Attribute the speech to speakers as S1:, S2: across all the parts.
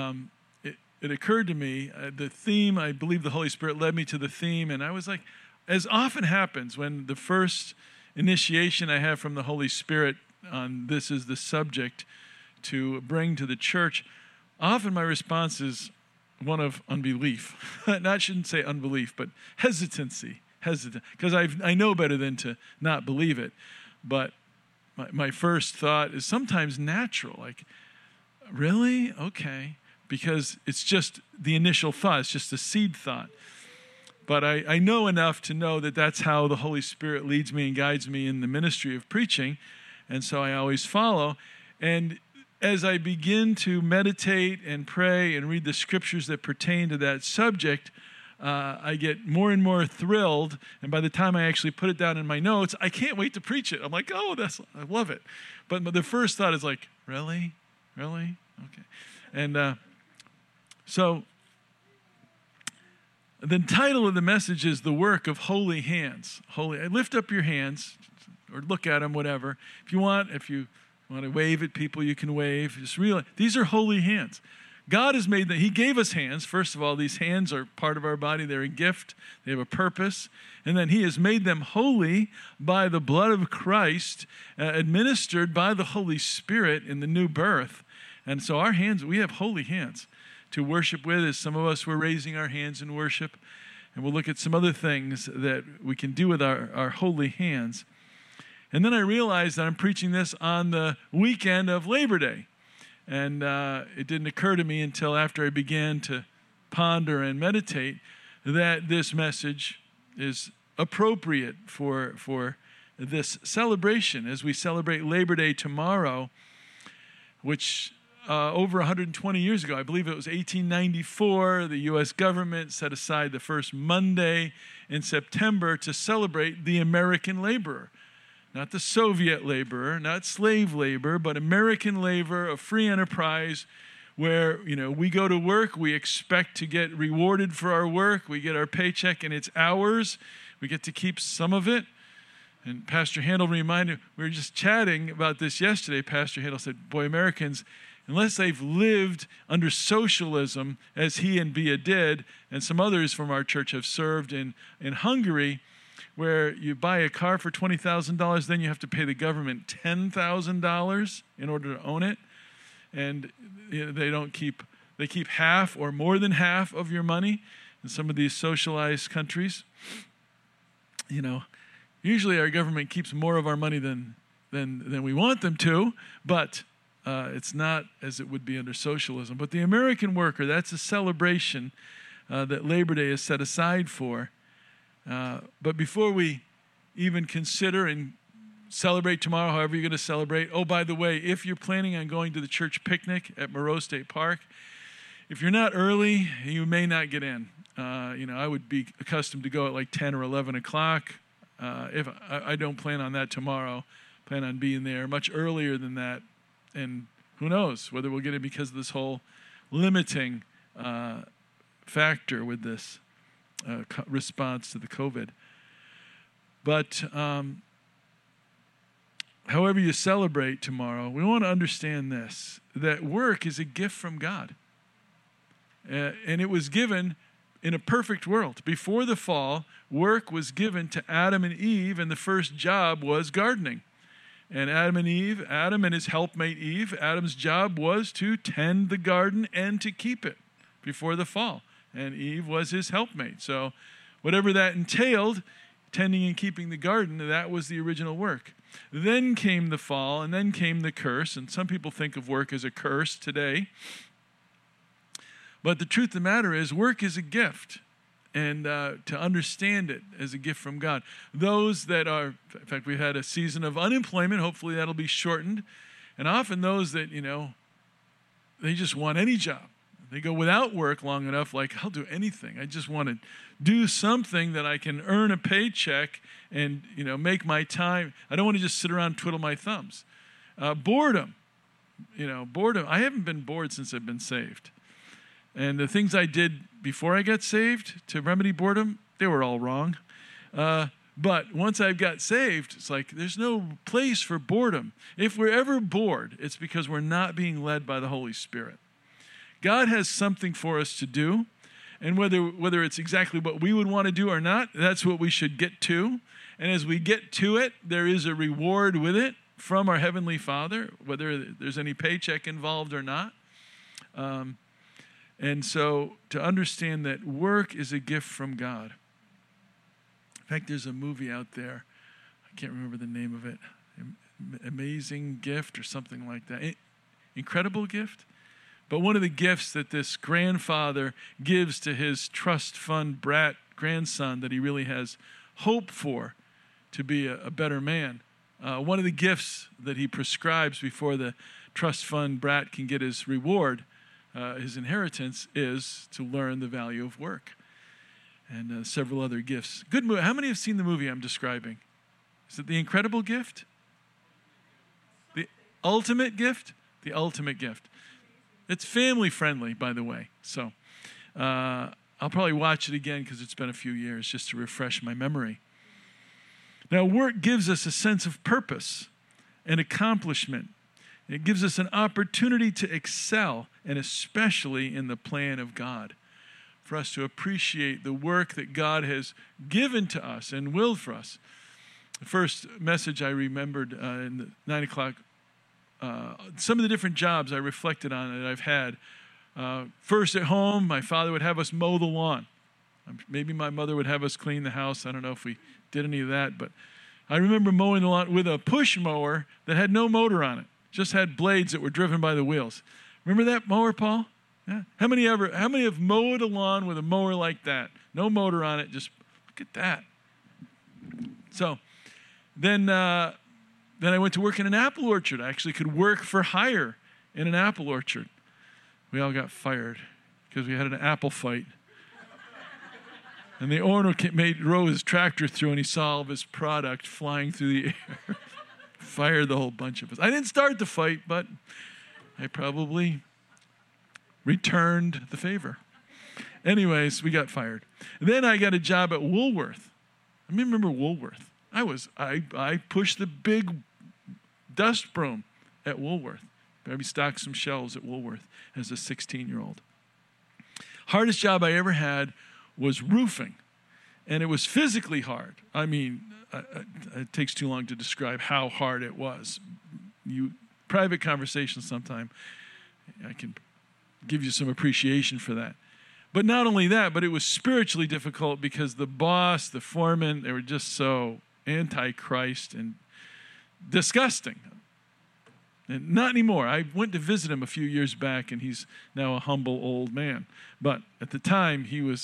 S1: it occurred to me, the theme, I believe the Holy Spirit led me to the theme, and I was like, as often happens when the first initiation I have from the Holy Spirit on this is the subject to bring to the church, often my response is one of unbelief. I shouldn't say unbelief, but hesitancy. Because I know better than to not believe it. But my first thought is sometimes natural, like, really? Okay. Because it's just the initial thought. It's just a seed thought. But I know enough to know that that's how the Holy Spirit leads me and guides me in the ministry of preaching. And so I always follow. And as I begin to meditate and pray and read the scriptures that pertain to that subject, I get more and more thrilled. And by the time I actually put it down in my notes, I can't wait to preach it. I'm like, oh, I love it. But the first thought is like, really? Really? Okay. And so the title of the message is The Work of Holy Hands. Lift up your hands or look at them, whatever. If you want to wave at people, you can wave. Just realize these are holy hands. God has made them. He gave us hands. First of all, these hands are part of our body. They're a gift. They have a purpose. And then he has made them holy by the blood of Christ, administered by the Holy Spirit in the new birth. And so our hands, we have holy hands to worship with, as some of us were raising our hands in worship. And we'll look at some other things that we can do with our holy hands. And then I realized that I'm preaching this on the weekend of Labor Day. And it didn't occur to me until after I began to ponder and meditate that this message is appropriate for this celebration as we celebrate Labor Day tomorrow, which over 120 years ago, I believe it was 1894, the U.S. government set aside the first Monday in September to celebrate the American laborer. Not the Soviet laborer, not slave labor, but American labor of free enterprise where, we go to work, we expect to get rewarded for our work, we get our paycheck and it's ours, we get to keep some of it. And Pastor Handel reminded, we were just chatting about this yesterday, Pastor Handel said, boy, Americans, unless they've lived under socialism as he and Bia did, and some others from our church have served in Hungary, where you buy a car for $20,000, then you have to pay the government $10,000 in order to own it. And they keep half or more than half of your money in some of these socialized countries. Usually our government keeps more of our money than we want them to, but it's not as it would be under socialism. But the American worker, that's a celebration that Labor Day is set aside for. But before we even consider and celebrate tomorrow, however you're going to celebrate, oh, by the way, if you're planning on going to the church picnic at Moreau State Park, if you're not early, you may not get in. I would be accustomed to go at like 10 or 11 o'clock. If I don't plan on that tomorrow, plan on being there much earlier than that. And who knows whether we'll get it because of this whole limiting factor with this response to the COVID. But however you celebrate tomorrow, we want to understand this, that work is a gift from God. And it was given in a perfect world. Before the fall, work was given to Adam and Eve, and the first job was gardening. And Adam and his helpmate Eve, Adam's job was to tend the garden and to keep it before the fall. And Eve was his helpmate. So whatever that entailed, tending and keeping the garden, that was the original work. Then came the fall, and then came the curse. And some people think of work as a curse today. But the truth of the matter is, work is a gift. And to understand it as a gift from God. Those that are, in fact, we've had a season of unemployment. Hopefully that'll be shortened. And often those that, they just want any job. They go without work long enough, like, I'll do anything. I just want to do something that I can earn a paycheck and, make my time. I don't want to just sit around and twiddle my thumbs. Boredom. Boredom. I haven't been bored since I've been saved. And the things I did before I got saved to remedy boredom, they were all wrong. But once I got saved, it's like there's no place for boredom. If we're ever bored, it's because we're not being led by the Holy Spirit. God has something for us to do, and whether it's exactly what we would want to do or not, that's what we should get to. And as we get to it, there is a reward with it from our Heavenly Father, whether there's any paycheck involved or not. And so to understand that work is a gift from God. In fact, there's a movie out there. I can't remember the name of it. Amazing Gift or something like that. Incredible Gift. But one of the gifts that this grandfather gives to his trust fund brat grandson that he really has hope for to be a better man. One of the gifts that he prescribes before the trust fund brat can get his reward, his inheritance, is to learn the value of work. And several other gifts. Good movie. How many have seen the movie I'm describing? Is it The Incredible Gift? The Ultimate Gift? The Ultimate Gift. It's family friendly, by the way. So I'll probably watch it again because it's been a few years just to refresh my memory. Now, work gives us a sense of purpose and accomplishment. It gives us an opportunity to excel, and especially in the plan of God, for us to appreciate the work that God has given to us and willed for us. The first message I remembered in the 9 o'clock, some of the different jobs I reflected on that I've had. First at home, my father would have us mow the lawn. Maybe my mother would have us clean the house. I don't know if we did any of that, but I remember mowing the lawn with a push mower that had no motor on it, just had blades that were driven by the wheels. Remember that mower, Paul? Yeah. How many have mowed a lawn with a mower like that? No motor on it, just look at that. So then I went to work in an apple orchard. I actually could work for hire in an apple orchard. We all got fired because we had an apple fight. And the owner drove his tractor through, and he saw all of his product flying through the air. Fired the whole bunch of us. I didn't start the fight, but I probably returned the favor. Anyways, we got fired. And then I got a job at Woolworth. I remember Woolworth. I pushed the big dust broom at Woolworth. Maybe stocked some shelves at Woolworth as a 16-year-old. Hardest job I ever had was roofing, and it was physically hard. I mean, it takes too long to describe how hard it was. Private conversations sometime, I can give you some appreciation for that. But not only that, but it was spiritually difficult because the boss, the foreman, they were just so anti-Christ and disgusting. And not anymore. I went to visit him a few years back, and he's now a humble old man. But at the time,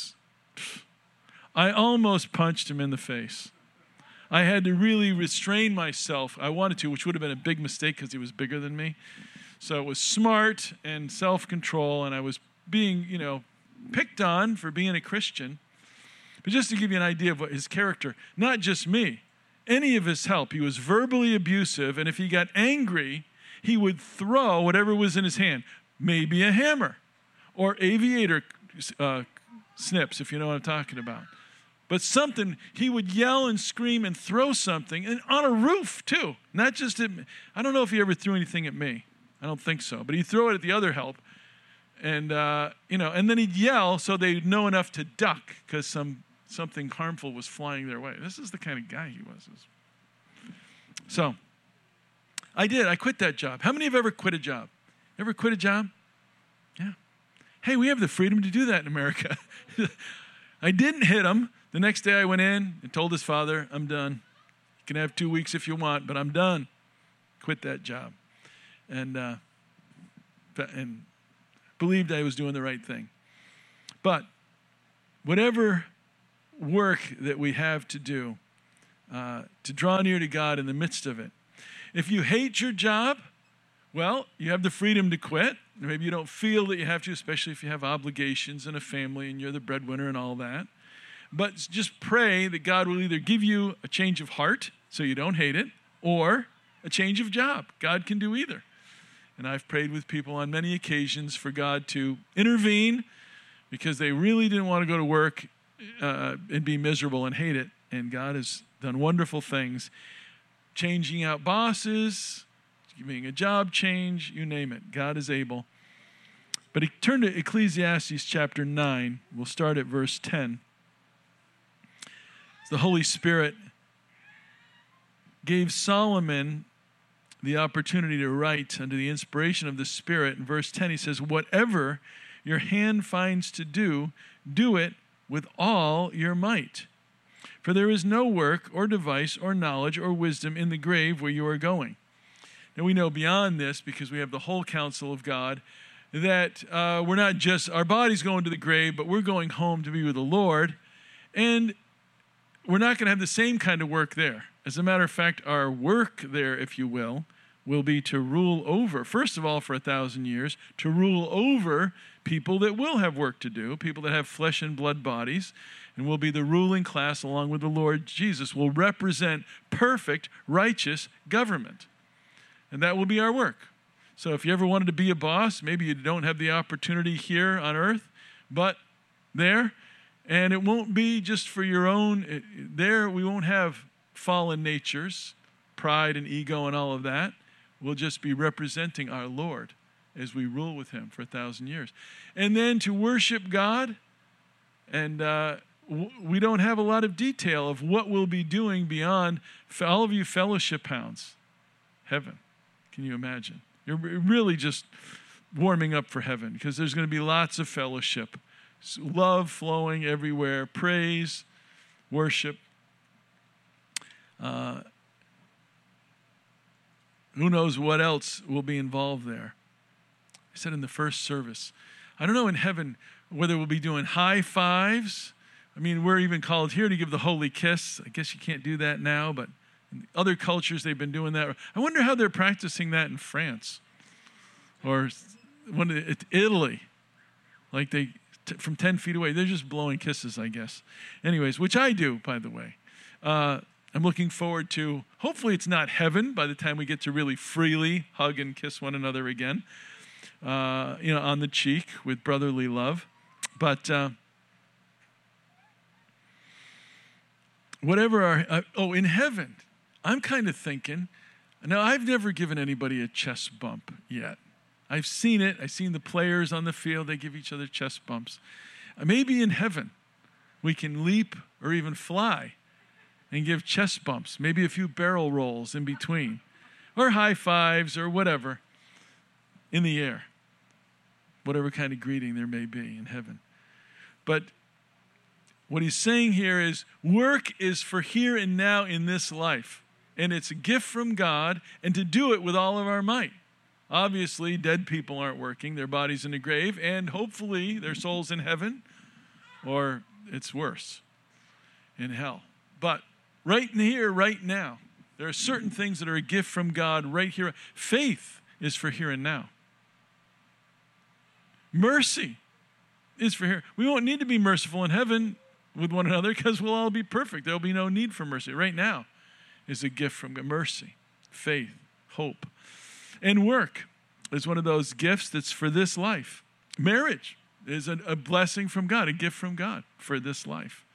S1: I almost punched him in the face. I had to really restrain myself. I wanted to, which would have been a big mistake because he was bigger than me. So it was smart and self-control, and I was being, picked on for being a Christian. But just to give you an idea of what his character, not just me, any of his help, he was verbally abusive, and if he got angry, he would throw whatever was in his hand, maybe a hammer or aviator snips, if you know what I'm talking about. But something, he would yell and scream and throw something, and on a roof too, not just at me. I don't know if he ever threw anything at me. I don't think so. But he'd throw it at the other help, and and then he'd yell so they'd know enough to duck because something harmful was flying their way. This is the kind of guy he was. So I did. I quit that job. How many have ever quit a job? Ever quit a job? Yeah. Hey, we have the freedom to do that in America. I didn't hit him. The next day I went in and told his father, I'm done. You can have 2 weeks if you want, but I'm done. Quit that job. And believed I was doing the right thing. But whatever work that we have to do to draw near to God in the midst of it, if you hate your job, well, you have the freedom to quit. Maybe you don't feel that you have to, especially if you have obligations and a family and you're the breadwinner and all that. But just pray that God will either give you a change of heart so you don't hate it, or a change of job. God can do either. And I've prayed with people on many occasions for God to intervene because they really didn't want to go to work and be miserable and hate it. And God has done wonderful things, changing out bosses, giving a job change, you name it. God is able. But turn to Ecclesiastes chapter 9. We'll start at verse 10. The Holy Spirit gave Solomon the opportunity to write under the inspiration of the Spirit. In verse 10, he says, "Whatever your hand finds to do, do it with all your might. For there is no work or device or knowledge or wisdom in the grave where you are going." Now we know beyond this, because we have the whole counsel of God, that we're not just, our body's going to the grave, but we're going home to be with the Lord. And we're not going to have the same kind of work there. As a matter of fact, our work there, if you will be to rule over, first of all, for 1,000 years, to rule over people that will have work to do, people that have flesh and blood bodies, and will be the ruling class along with the Lord Jesus, will represent perfect, righteous government. And that will be our work. So if you ever wanted to be a boss, maybe you don't have the opportunity here on earth, but there, and it won't be just for your own, there we won't have fallen natures, pride and ego and all of that. We'll just be representing our Lord as we rule with him for 1,000 years. And then to worship God, and we don't have a lot of detail of what we'll be doing beyond, for all of you fellowship hounds, heaven. Can you imagine? You're really just warming up for heaven, because there's going to be lots of fellowship, love flowing everywhere, praise, worship. Who knows what else will be involved there? I said in the first service, I don't know in heaven whether we'll be doing high fives. I mean, we're even called here to give the holy kiss. I guess you can't do that now, but in other cultures they've been doing that. I wonder how they're practicing that in France or Italy. Like from 10 feet away, they're just blowing kisses, I guess. Anyways, which I do, by the way. I'm looking forward to, hopefully it's not heaven by the time we get to really freely hug and kiss one another again, on the cheek with brotherly love. But whatever in heaven, I'm kind of thinking, now I've never given anybody a chest bump yet. I've seen it. I've seen the players on the field. They give each other chest bumps. Maybe in heaven we can leap or even fly and give chest bumps, maybe a few barrel rolls in between, or high fives or whatever in the air, whatever kind of greeting there may be in heaven. But what he's saying here is work is for here and now in this life, and it's a gift from God, and to do it with all of our might. Obviously, dead people aren't working, their bodies in the grave, and hopefully their souls in heaven, or it's worse, in hell. But right in here, right now, there are certain things that are a gift from God right here. Faith is for here and now. Mercy is for here. We won't need to be merciful in heaven with one another because we'll all be perfect. There'll be no need for mercy. Right now is a gift from God. Mercy, faith, hope. And work is one of those gifts that's for this life. Marriage is a blessing from God, a gift from God for this life.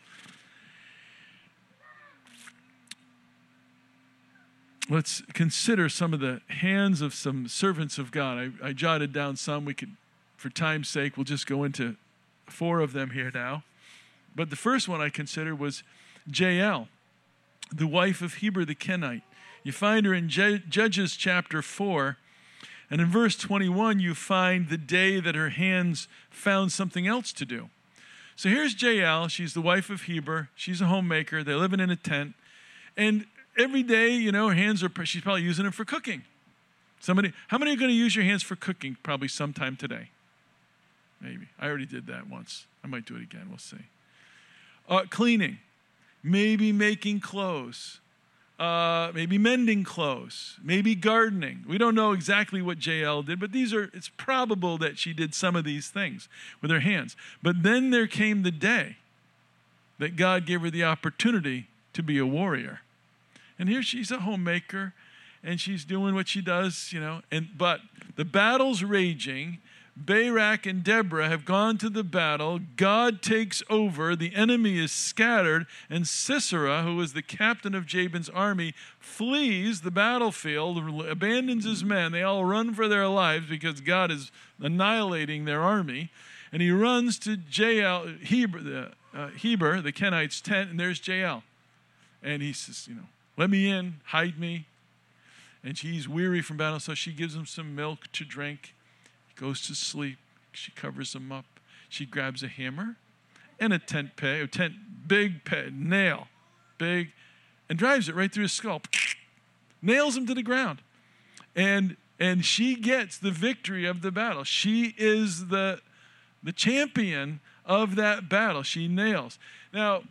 S1: Let's consider some of the hands of some servants of God. I jotted down some. We could, for time's sake, we'll just go into 4 of them here now. But the first one I considered was Jael, the wife of Heber the Kenite. You find her in Judges chapter 4. And in verse 21, you find the day that her hands found something else to do. So here's Jael. She's the wife of Heber. She's a homemaker. They're living in a tent. And every day, her hands she's probably using them for cooking. How many are going to use your hands for cooking probably sometime today? Maybe. I already did that once. I might do it again. We'll see. Cleaning. Maybe making clothes. Maybe mending clothes. Maybe gardening. We don't know exactly what Jael did, but it's probable that she did some of these things with her hands. But then there came the day that God gave her the opportunity to be a warrior. And here she's a homemaker, and she's doing what she does, but the battle's raging, Barak and Deborah have gone to the battle. God takes over. The enemy is scattered. And Sisera, who was the captain of Jabin's army, flees the battlefield, abandons his men. They all run for their lives because God is annihilating their army. And he runs to Heber, the Kenite's tent, and there's Jael. And he says, let me in, hide me. And she's weary from battle, so she gives him some milk to drink. He goes to sleep. She covers him up. She grabs a hammer and a big nail, big, and drives it right through his skull. Nails him to the ground. And she gets the victory of the battle. She is the champion of that battle. She nails. Now,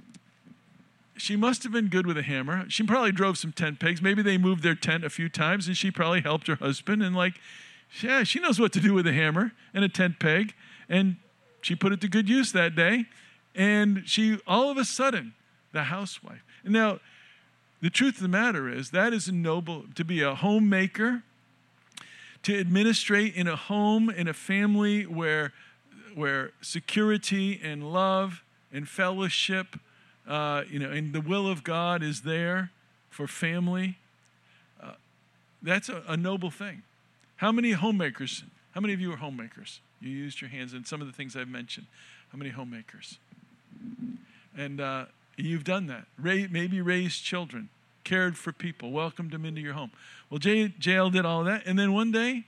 S1: she must have been good with a hammer. She probably drove some tent pegs. Maybe they moved their tent a few times, and she probably helped her husband. And she knows what to do with a hammer and a tent peg. And she put it to good use that day. And she, all of a sudden, the housewife. And now, the truth of the matter is, that is noble, to be a homemaker, to administrate in a home, in a family where security and love and fellowship, and the will of God is there for family. That's a noble thing. How many homemakers? How many of you are homemakers? You used your hands in some of the things I've mentioned. How many homemakers? And you've done that. Maybe raised children, cared for people, welcomed them into your home. Well, Jael did all that, and then one day,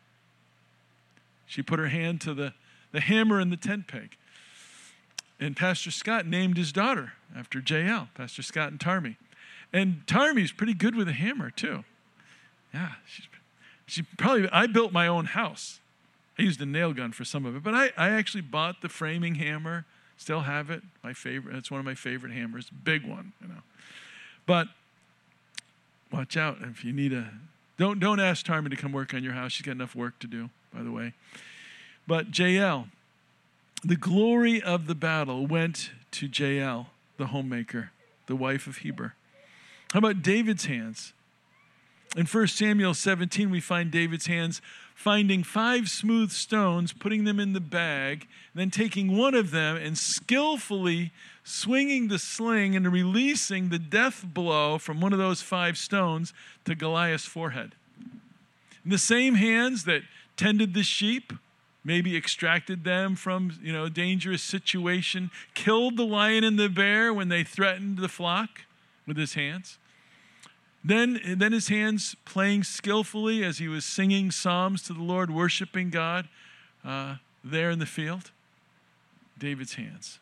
S1: she put her hand to the hammer and the tent peg. And Pastor Scott named his daughter after Jael, Pastor Scott and Tarmy. And Tarmy's pretty good with a hammer, too. Yeah, I built my own house. I used a nail gun for some of it, but I actually bought the framing hammer, still have it, my favorite. It's one of my favorite hammers, big one, But watch out if you need don't ask Tarmy to come work on your house. She's got enough work to do, by the way. But Jael, the glory of the battle went to Jael, the homemaker, the wife of Heber. How about David's hands? In 1 Samuel 17, we find David's hands finding 5 smooth stones, putting them in the bag, then taking one of them and skillfully swinging the sling and releasing the death blow from one of those 5 stones to Goliath's forehead. In the same hands that tended the sheep, maybe extracted them from, a dangerous situation, killed the lion and the bear when they threatened the flock with his hands. Then his hands playing skillfully as he was singing psalms to the Lord, worshiping God there in the field. David's hands.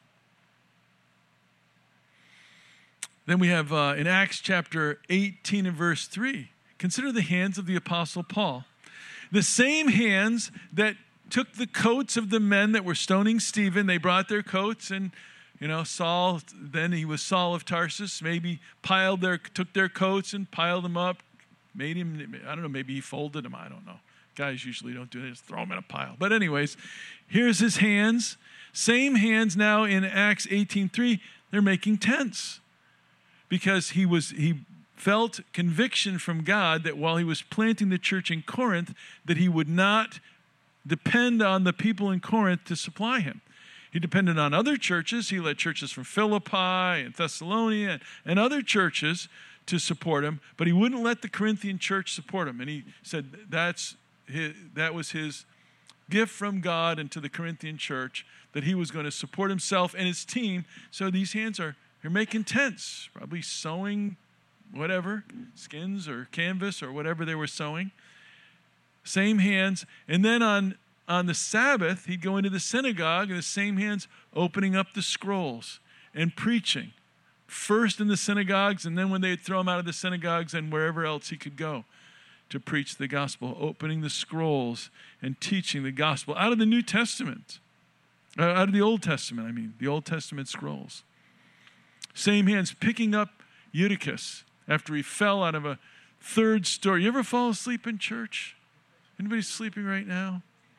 S1: Then we have in Acts chapter 18 and verse 3, consider the hands of the Apostle Paul. The same hands that took the coats of the men that were stoning Stephen. They brought their coats, and Saul, then he was Saul of Tarsus, maybe took their coats and piled them up, made him, I don't know, maybe he folded them, I don't know. Guys usually don't do that, just throw them in a pile. But anyways, here's his hands. Same hands now in Acts 18:3, they're making tents. Because he felt conviction from God that while he was planting the church in Corinth, that he would not depend on the people in Corinth to supply him. He depended on other churches. He led churches from Philippi and Thessalonica and other churches to support him, but he wouldn't let the Corinthian church support him. And he said that was his gift from God and to the Corinthian church, that he was going to support himself and his team. So these hands are making tents, probably sewing whatever, skins or canvas or whatever they were sewing. Same hands. And then on the Sabbath, he'd go into the synagogue, and the same hands opening up the scrolls and preaching. First in the synagogues, and then when they'd throw him out of the synagogues and wherever else he could go to preach the gospel, opening the scrolls and teaching the gospel out of the New Testament, out of the Old Testament, the Old Testament scrolls. Same hands picking up Eutychus after he fell out of a 3rd story. You ever fall asleep in church? Anybody sleeping right now?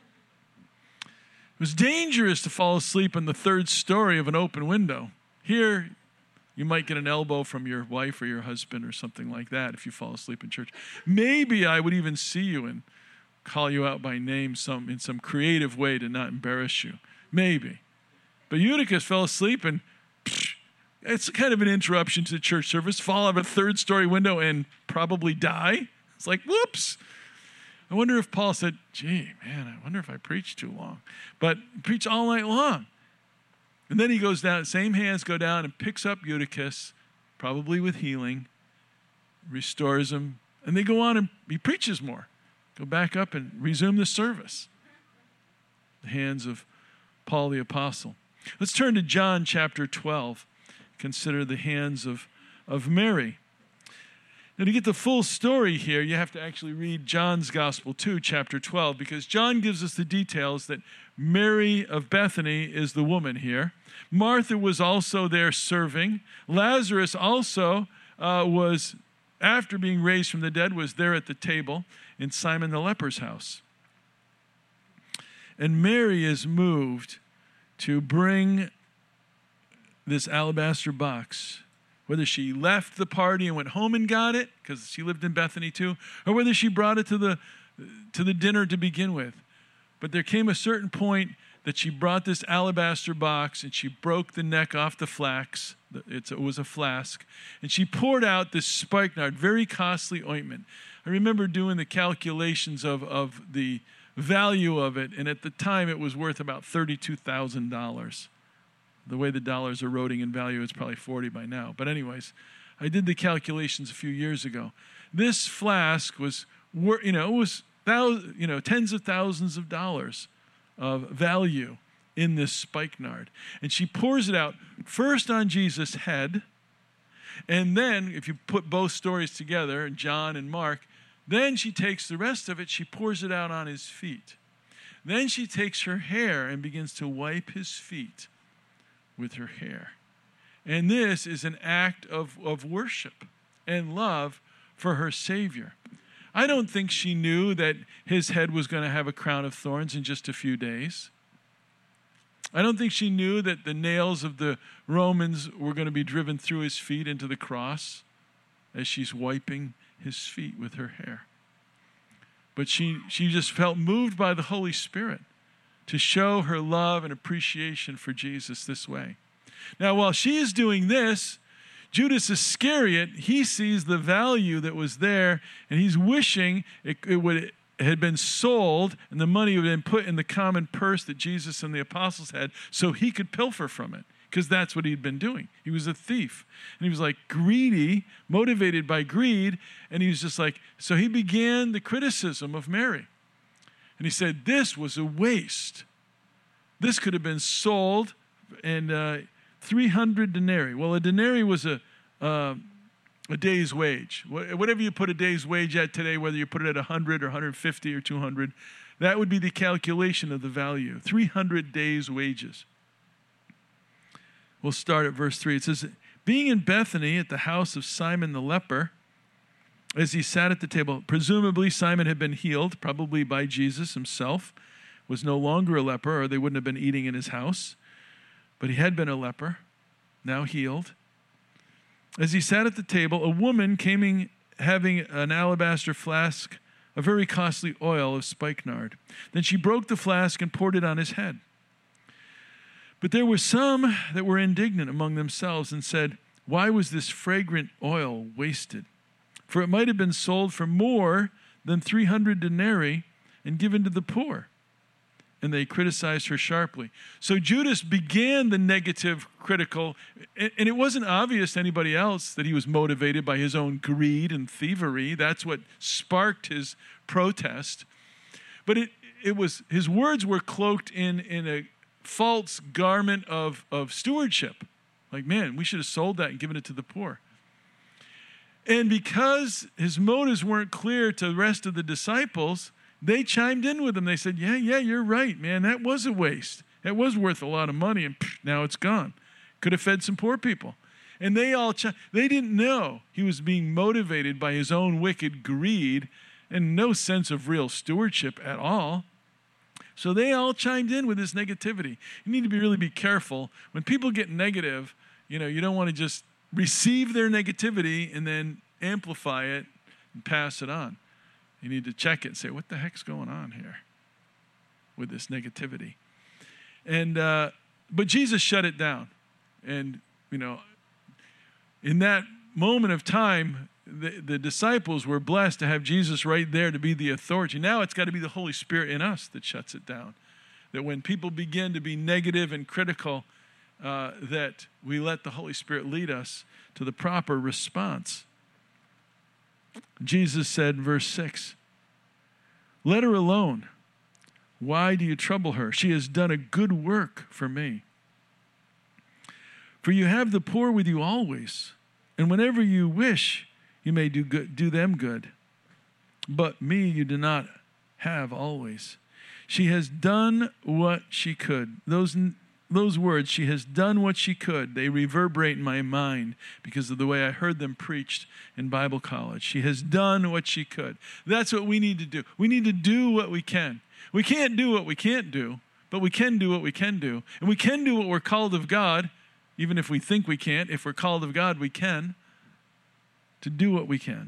S1: It was dangerous to fall asleep in the 3rd story of an open window. Here, you might get an elbow from your wife or your husband or something like that if you fall asleep in church. Maybe I would even see you and call you out by name in some creative way to not embarrass you. Maybe. But Eutychus fell asleep, and it's kind of an interruption to the church service. Fall out of a third-story window and probably die. It's like, whoops. I wonder if Paul said, gee, man, I wonder if I preached too long. But preach all night long. And then he goes down, same hands go down and picks up Eutychus, probably with healing, restores him, and they go on and he preaches more. Go back up and resume the service. The hands of Paul the Apostle. Let's turn to John chapter 12. Consider the hands of Mary. Now, to get the full story here, you have to actually read John's Gospel too, chapter 12, because John gives us the details that Mary of Bethany is the woman here. Martha was also there serving. Lazarus also was, after being raised from the dead, was there at the table in Simon the leper's house. And Mary is moved to bring this alabaster box, whether she left the party and went home and got it, because she lived in Bethany too, or whether she brought it to the dinner to begin with. But there came a certain point that she brought this alabaster box and she broke the neck off the flax. It was a flask. And she poured out this spikenard, very costly ointment. I remember doing the calculations of the value of it, and at the time it was worth about $32,000. The way the dollar's eroding in value, it's probably 40 by now. But anyways, I did the calculations a few years ago. This flask was, tens of thousands of dollars of value in this spikenard. And she pours it out first on Jesus' head, and then, if you put both stories together, John and Mark, then she takes the rest of it, she pours it out on his feet. Then she takes her hair and begins to wipe his feet with her hair. And this is an act of worship and love for her Savior. I don't think she knew that his head was going to have a crown of thorns in just a few days. I don't think she knew that the nails of the Romans were going to be driven through his feet into the cross as she's wiping his feet with her hair. But she just felt moved by the Holy Spirit to show her love and appreciation for Jesus this way. Now, while she is doing this, Judas Iscariot, he sees the value that was there, and he's wishing it had been sold and the money would have been put in the common purse that Jesus and the apostles had so he could pilfer from it, because that's what he'd been doing. He was a thief, and he was like greedy, motivated by greed, and he was just like, so he began the criticism of Mary. And he said, this was a waste. This could have been sold and 300 denarii. Well, a denarii was a day's wage. Whatever you put a day's wage at today, whether you put it at 100 or 150 or 200, that would be the calculation of the value. 300 days' wages. We'll start at verse 3. It says, being in Bethany at the house of Simon the leper, as he sat at the table, presumably Simon had been healed, probably by Jesus himself, was no longer a leper, or they wouldn't have been eating in his house. But he had been a leper, now healed. As he sat at the table, a woman came having an alabaster flask, a very costly oil of spikenard. Then she broke the flask and poured it on his head. But there were some that were indignant among themselves and said, why was this fragrant oil wasted? For it might have been sold for more than 300 denarii and given to the poor. And they criticized her sharply. So Judas began the negative, critical, and it wasn't obvious to anybody else that he was motivated by his own greed and thievery. That's what sparked his protest. But it was, his words were cloaked in a false garment of stewardship. Like, man, we should have sold that and given it to the poor. And because his motives weren't clear to the rest of the disciples, they chimed in with him. They said, yeah, you're right, man. That was a waste. That was worth a lot of money, and now it's gone. Could have fed some poor people. And they didn't know he was being motivated by his own wicked greed and no sense of real stewardship at all. So they all chimed in with this negativity. You need to really be careful. When people get negative, you don't want to just receive their negativity and then amplify it and pass it on. You need to check it and say, what the heck's going on here with this negativity? And but Jesus shut it down. And, in that moment of time, the disciples were blessed to have Jesus right there to be the authority. Now it's got to be the Holy Spirit in us that shuts it down. That when people begin to be negative and critical, that we let the Holy Spirit lead us to the proper response. Jesus said, verse 6, "Let her alone. Why do you trouble her? She has done a good work for me. For you have the poor with you always, and whenever you wish, you may do them good. But me you do not have always. She has done what she could." Those words, "she has done what she could," they reverberate in my mind because of the way I heard them preached in Bible college. She has done what she could. That's what we need to do. We need to do what we can. We can't do what we can't do, but we can do what we can do. And we can do what we're called of God, even if we think we can't. If we're called of God, we can, to do what we can.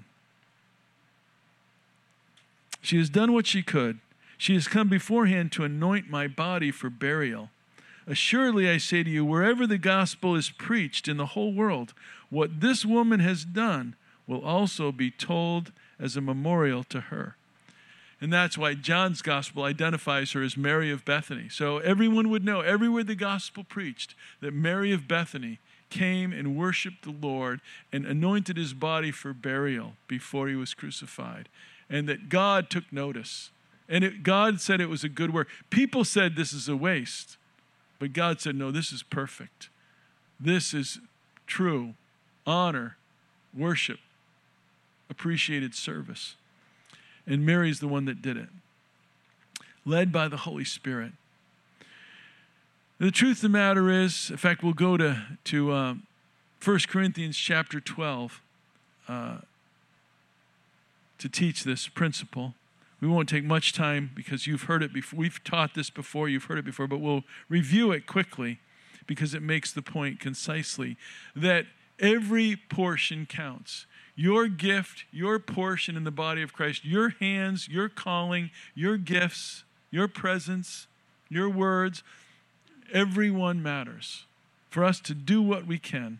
S1: She has done what she could. She has come beforehand to anoint my body for burial. Assuredly, I say to you, wherever the gospel is preached in the whole world, what this woman has done will also be told as a memorial to her. And that's why John's gospel identifies her as Mary of Bethany. So everyone would know, everywhere the gospel preached, that Mary of Bethany came and worshiped the Lord and anointed his body for burial before he was crucified. And that God took notice. And God said it was a good work. People said this is a waste. But God said, no, this is perfect. This is true honor, worship, appreciated service. And Mary's the one that did it, led by the Holy Spirit. The truth of the matter is, in fact, we'll go to 1 Corinthians chapter 12 to teach this principle. We won't take much time because you've heard it before. We've taught this before, you've heard it before, but we'll review it quickly because it makes the point concisely that every portion counts. Your gift, your portion in the body of Christ, your hands, your calling, your gifts, your presence, your words, everyone matters for us to do what we can.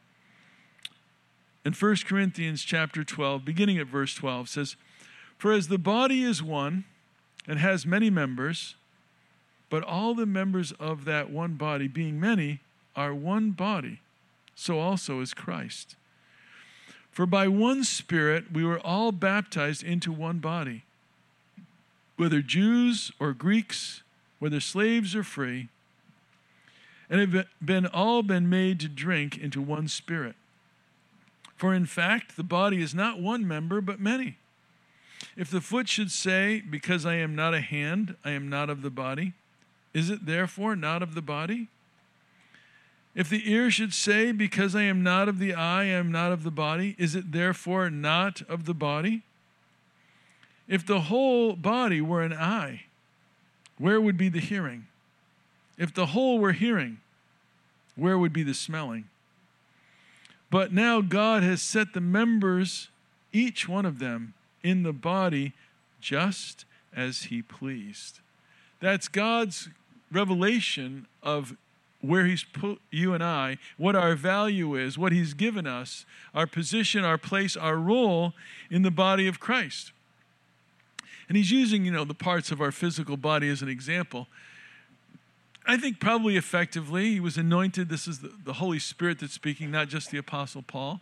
S1: In 1 Corinthians chapter 12, beginning at verse 12, says, "For as the body is one and has many members, but all the members of that one body, being many, are one body, so also is Christ. For by one Spirit we were all baptized into one body, whether Jews or Greeks, whether slaves or free, and have all been made to drink into one Spirit. For in fact, the body is not one member, but many. If the foot should say, because I am not a hand, I am not of the body, is it therefore not of the body? If the ear should say, because I am not of the eye, I am not of the body, is it therefore not of the body? If the whole body were an eye, where would be the hearing? If the whole were hearing, where would be the smelling? But now God has set the members, each one of them, in the body just as he pleased." That's God's revelation of where he's put you and I, what our value is, what he's given us, our position, our place, our role in the body of Christ. And he's using, the parts of our physical body as an example. I think probably effectively. He was anointed. This is the Holy Spirit that's speaking, not just the Apostle Paul.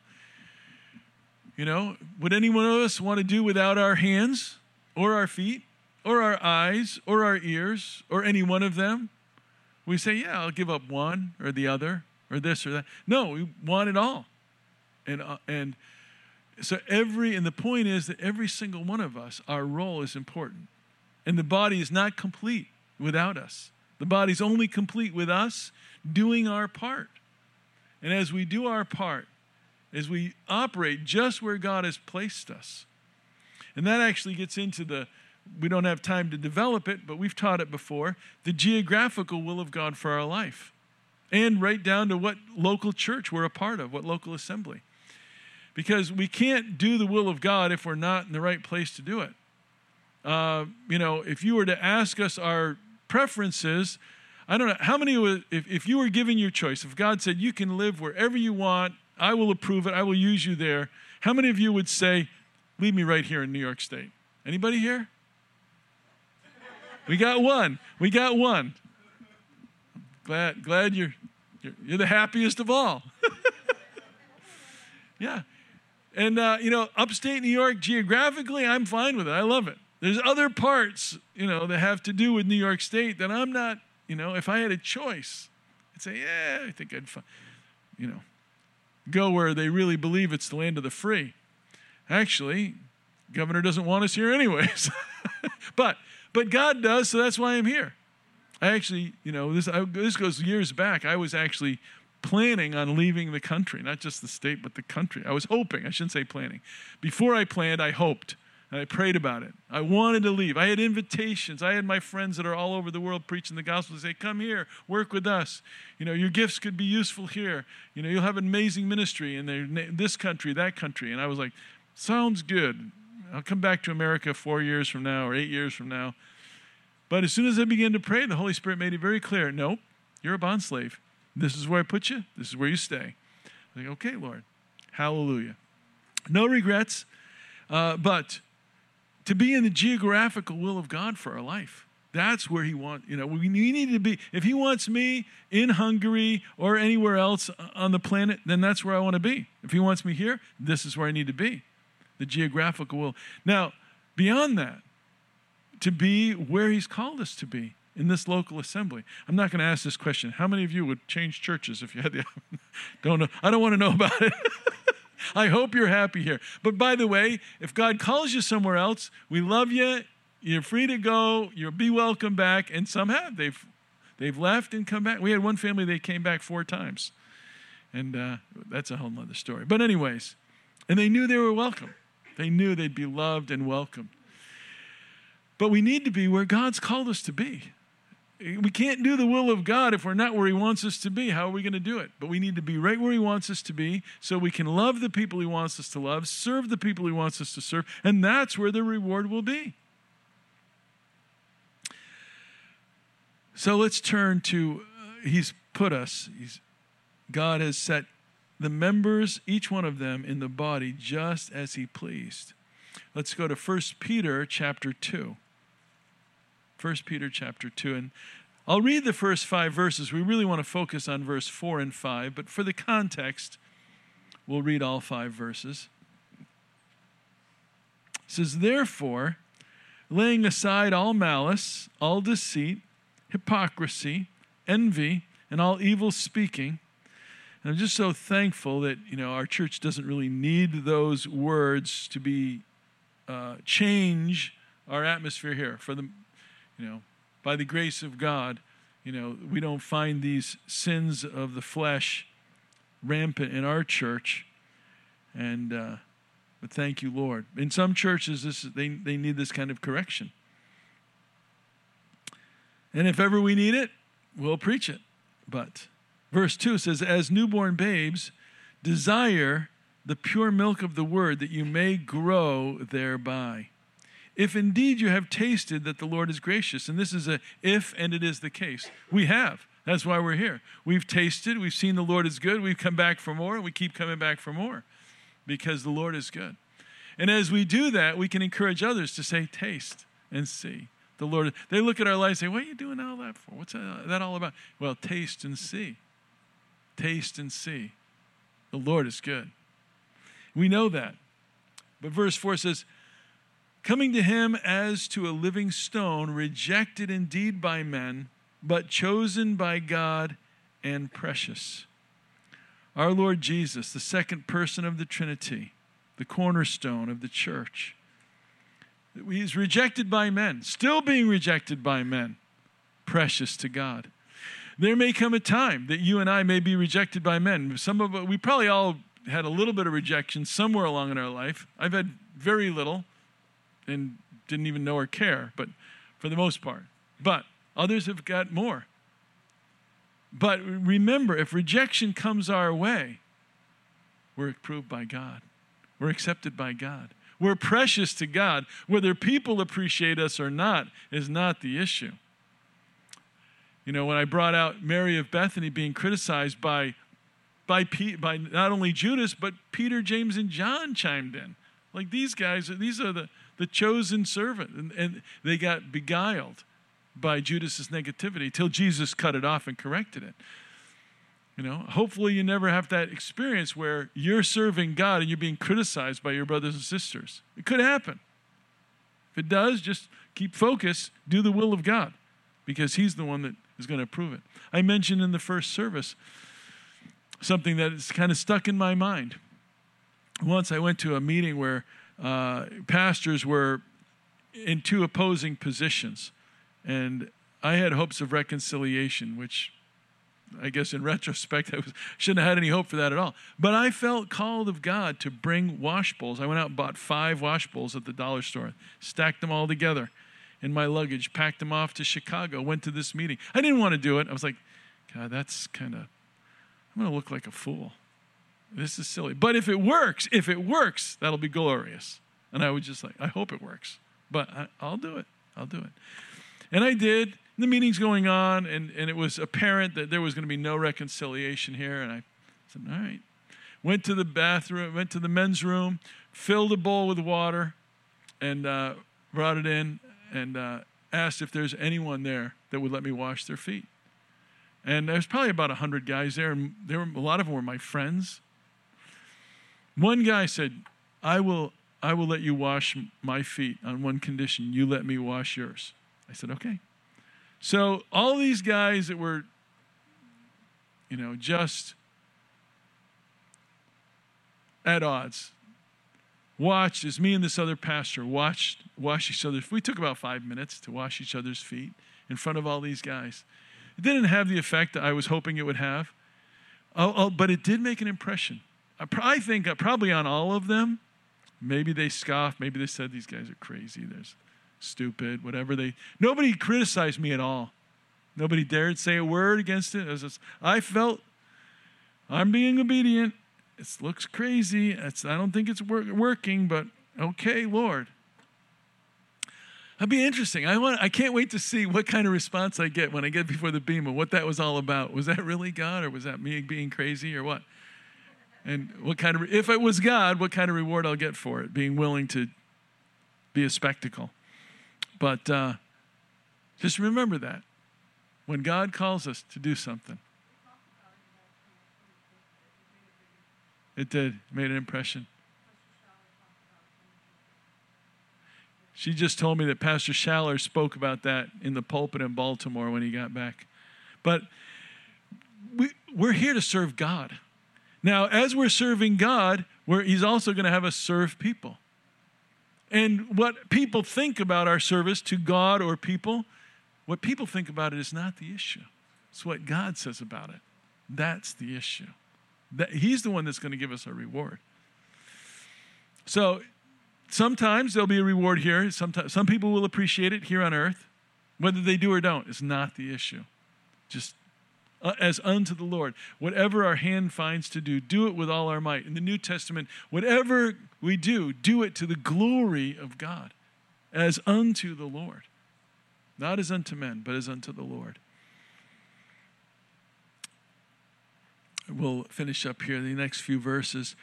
S1: Would any one of us want to do without our hands or our feet or our eyes or our ears or any one of them? We say, yeah, I'll give up one or the other or this or that. No, we want it all. And so the point is that every single one of us, our role is important. And the body is not complete without us. The body's only complete with us doing our part. And as we do our part, as we operate just where God has placed us, and that actually gets into we don't have time to develop it, but we've taught it before, the geographical will of God for our life. And right down to what local church we're a part of, what local assembly. Because we can't do the will of God if we're not in the right place to do it. if you were to ask us our preferences, I don't know, how many would, if you were given your choice, if God said you can live wherever you want, I will approve it, I will use you there, how many of you would say, leave me right here in New York State? Anybody here? We got one. Glad you're the happiest of all. Yeah. And, upstate New York, geographically, I'm fine with it. I love it. There's other parts, that have to do with New York State that I'm not, if I had a choice, I'd say, I think I'd, go where they really believe it's the land of the free. Actually, governor doesn't want us here anyways. But God does, so that's why I'm here. I actually, this goes years back. I was actually planning on leaving the country, not just the state, but the country. I was hoping. I shouldn't say planning. Before I planned, I hoped, and I prayed about it. I wanted to leave. I had invitations. I had my friends that are all over the world preaching the gospel. They say, come here, work with us. Your gifts could be useful here. You'll have an amazing ministry in this country, that country. And I was like, sounds good. I'll come back to America 4 years from now or 8 years from now. But as soon as I began to pray, the Holy Spirit made it very clear, nope, you're a bondslave. This is where I put you. This is where you stay. I'm like, okay, Lord. Hallelujah. No regrets, but to be in the geographical will of God for our life. That's where he wants, we need to be. If he wants me in Hungary or anywhere else on the planet, then that's where I want to be. If he wants me here, this is where I need to be. The geographical will. Now, beyond that, to be where he's called us to be. In this local assembly. I'm not going to ask this question. How many of you would change churches if you had the... Don't know. I don't want to know about it. I hope you're happy here. But by the way, if God calls you somewhere else, we love you. You're free to go. You'll be welcome back. And some have. They've left and come back. We had one family, they came back 4 times. And that's a whole nother story. But anyways, and they knew they were welcome. They knew they'd be loved and welcomed. But we need to be where God's called us to be. We can't do the will of God if we're not where he wants us to be. How are we going to do it? But we need to be right where he wants us to be so we can love the people he wants us to love, serve the people he wants us to serve, and that's where the reward will be. So let's turn to, God has set the members, each one of them, in the body just as he pleased. Let's go to 1 Peter chapter 2. 1 Peter chapter 2, and I'll read the first 5 verses. We really want to focus on verse 4 and 5, but for the context, we'll read all 5 verses. It says, therefore, laying aside all malice, all deceit, hypocrisy, envy, and all evil speaking, and I'm just so thankful that, our church doesn't really need those words to be change our atmosphere here. For the by the grace of God, we don't find these sins of the flesh rampant in our church. And but thank you, Lord. In some churches, they need this kind of correction. And if ever we need it, we'll preach it. But verse 2 says, as newborn babes, desire the pure milk of the word that you may grow thereby. If indeed you have tasted that the Lord is gracious, and this is a if and it is the case. We have. That's why we're here. We've tasted. We've seen the Lord is good. We've come back for more. And we keep coming back for more because the Lord is good. And as we do that, we can encourage others to say, taste and see. The Lord. They look at our lives and say, what are you doing all that for? What's that all about? Well, taste and see. Taste and see. The Lord is good. We know that. But verse 4 says, coming to him as to a living stone, rejected indeed by men, but chosen by God and precious. Our Lord Jesus, the second person of the Trinity, the cornerstone of the church. He's rejected by men, still being rejected by men, precious to God. There may come a time that you and I may be rejected by men. We probably all had a little bit of rejection somewhere along in our life. I've had very little and didn't even know or care, but for the most part. But others have got more. But remember, if rejection comes our way, we're approved by God. We're accepted by God. We're precious to God. Whether people appreciate us or not is not the issue. You know, when I brought out Mary of Bethany being criticized by not only Judas, but Peter, James, and John chimed in. Like these guys, these are the chosen servant. And they got beguiled by Judas's negativity till Jesus cut it off and corrected it. You know, hopefully you never have that experience where you're serving God and you're being criticized by your brothers and sisters. It could happen. If it does, just keep focused, do the will of God, because he's the one that is going to approve it. I mentioned in the first service something that is kind of stuck in my mind. Once I went to a meeting where pastors were in two opposing positions, and I had hopes of reconciliation, which I guess in retrospect, I shouldn't have had any hope for that at all. But I felt called of God to bring wash bowls. I went out and bought 5 wash bowls at the dollar store, stacked them all together in my luggage, packed them off to Chicago, went to this meeting. I didn't want to do it. I was like, God, that's I'm going to look like a fool. This is silly. But if it works, that'll be glorious. And I was just like, I hope it works. But I'll do it. And I did. The meeting's going on, and it was apparent that there was going to be no reconciliation here. And I said, all right. Went to the bathroom, went to the men's room, filled a bowl with water, and brought it in, and asked if there's anyone there that would let me wash their feet. And there's probably about 100 guys there, and a lot of them were my friends. One guy said, I will let you wash my feet on one condition. You let me wash yours. I said, okay. So all these guys that were, just at odds, watched as me and this other pastor wash each other's feet. We took about 5 minutes to wash each other's feet in front of all these guys. It didn't have the effect that I was hoping it would have, but it did make an impression. I think probably on all of them. Maybe they scoffed. Maybe they said these guys are crazy. They're stupid, whatever. Nobody criticized me at all. Nobody dared say a word against it. I felt I'm being obedient. It looks crazy. I don't think it's working, but okay, Lord. That'd be interesting. I can't wait to see what kind of response I get when I get before the Bema, what that was all about. Was that really God, or was that me being crazy, or what? And if it was God, what kind of reward I'll get for it, being willing to be a spectacle. But just remember that. When God calls us to do something, it did. Made an impression. She just told me that Pastor Schaller spoke about that in the pulpit in Baltimore when he got back. But we're here to serve God. Now, as we're serving God, he's also going to have us serve people. And what people think about our service to God or people, what people think about it is not the issue. It's what God says about it. That's the issue. He's the one that's going to give us our reward. So sometimes there'll be a reward here. Some people will appreciate it here on earth. Whether they do or don't is not the issue. Just as unto the Lord. Whatever our hand finds to do it with all our might. In the New Testament, whatever we do it to the glory of God, as unto the Lord. Not as unto men, but as unto the Lord. We'll finish up here in the next few verses.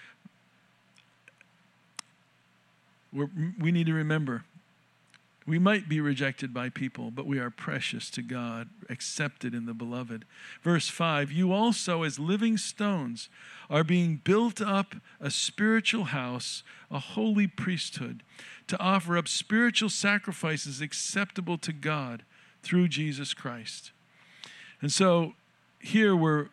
S1: We need to remember, we might be rejected by people, but we are precious to God, accepted in the beloved. Verse 5, you also as living stones are being built up a spiritual house, a holy priesthood, to offer up spiritual sacrifices acceptable to God through Jesus Christ. And so here we're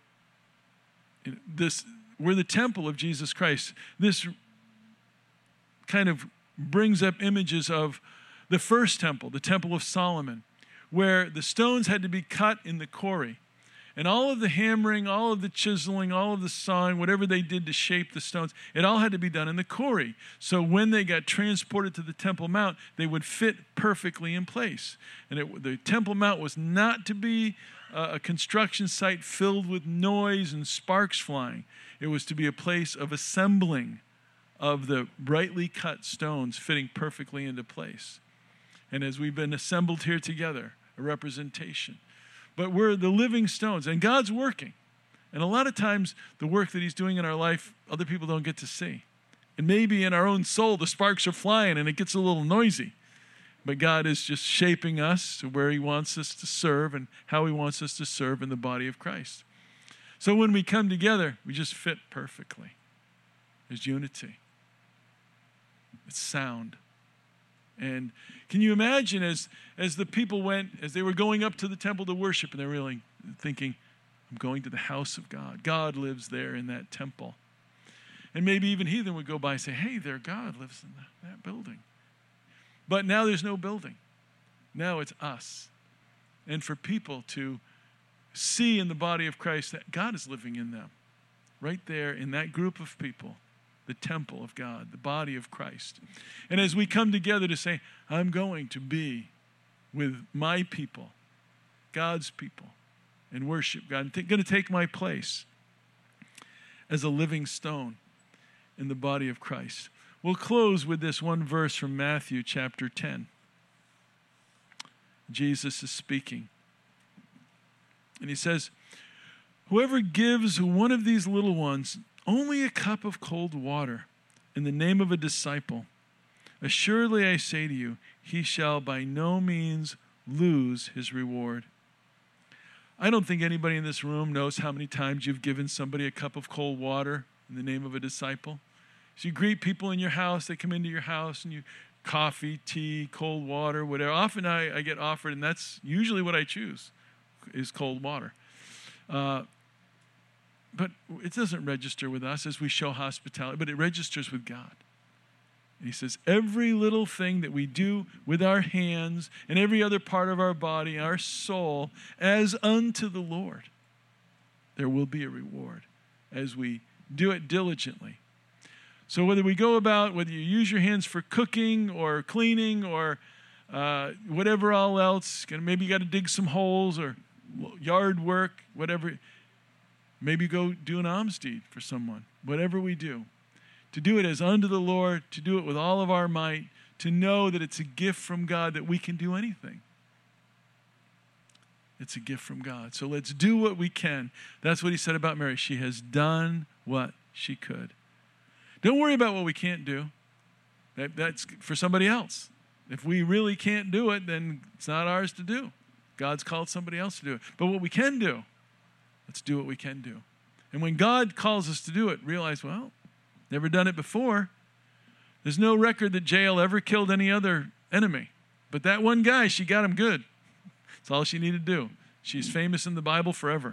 S1: the temple of Jesus Christ. This kind of brings up images of the first temple, the Temple of Solomon, where the stones had to be cut in the quarry. And all of the hammering, all of the chiseling, all of the sawing, whatever they did to shape the stones, it all had to be done in the quarry. So when they got transported to the Temple Mount, they would fit perfectly in place. And the Temple Mount was not to be a construction site filled with noise and sparks flying. It was to be a place of assembling of the brightly cut stones fitting perfectly into place. And as we've been assembled here together, a representation. But we're the living stones, and God's working. And a lot of times, the work that he's doing in our life, other people don't get to see. And maybe in our own soul, the sparks are flying and it gets a little noisy. But God is just shaping us to where he wants us to serve and how he wants us to serve in the body of Christ. So when we come together, we just fit perfectly. There's unity. It's sound. And can you imagine as the people went, as they were going up to the temple to worship, and they're really thinking, I'm going to the house of God. God lives there in that temple. And maybe even heathen would go by and say, hey, there God lives in that building. But now there's no building. Now it's us. And for people to see in the body of Christ that God is living in them, right there in that group of people, the temple of God, the body of Christ. And as we come together to say, I'm going to be with my people, God's people, and worship God. I'm going to take my place as a living stone in the body of Christ. We'll close with this one verse from Matthew chapter 10. Jesus is speaking. And he says, whoever gives one of these little ones only a cup of cold water in the name of a disciple, assuredly I say to you, he shall by no means lose his reward. I don't think anybody in this room knows how many times you've given somebody a cup of cold water in the name of a disciple. So you greet people in your house, they come into your house, and you coffee, tea, cold water, whatever. Often I get offered, and that's usually what I choose, is cold water. But it doesn't register with us as we show hospitality, but it registers with God. And he says, every little thing that we do with our hands and every other part of our body, our soul, as unto the Lord, there will be a reward as we do it diligently. So whether we go about, whether you use your hands for cooking or cleaning or whatever all else, maybe you got to dig some holes or yard work, whatever. Maybe go do an alms deed for someone. Whatever we do, to do it as unto the Lord, to do it with all of our might, to know that it's a gift from God, that we can do anything. It's a gift from God. So let's do what we can. That's what he said about Mary. She has done what she could. Don't worry about what we can't do. That's for somebody else. If we really can't do it, then it's not ours to do. God's called somebody else to do it. But what we can do, let's do what we can do. And when God calls us to do it, realize, well, never done it before. There's no record that Jael ever killed any other enemy. But that one guy, she got him good. That's all she needed to do. She's famous in the Bible forever.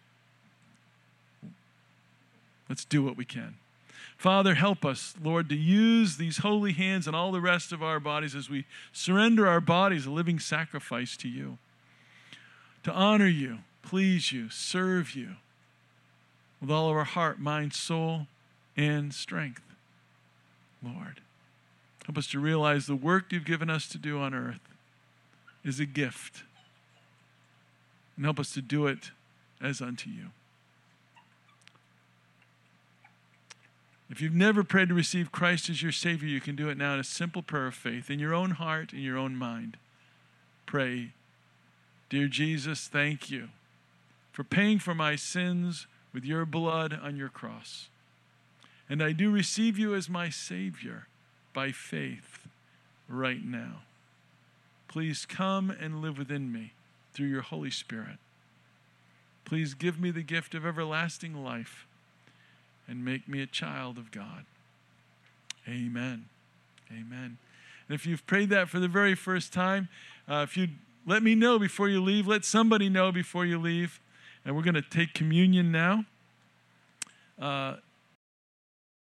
S1: Let's do what we can. Father, help us, Lord, to use these holy hands and all the rest of our bodies as we surrender our bodies, a living sacrifice to you, to honor you, please you, serve you with all of our heart, mind, soul, and strength. Lord, help us to realize the work you've given us to do on earth is a gift. And help us to do it as unto you. If you've never prayed to receive Christ as your Savior, you can do it now in a simple prayer of faith in your own heart, in your own mind. Pray, dear Jesus, thank you for paying for my sins with your blood on your cross. And I do receive you as my Savior by faith right now. Please come and live within me through your Holy Spirit. Please give me the gift of everlasting life and make me a child of God. Amen. Amen. And if you've prayed that for the very first time, if you'd let me know before you leave, let somebody know before you leave. And we're going to take communion now.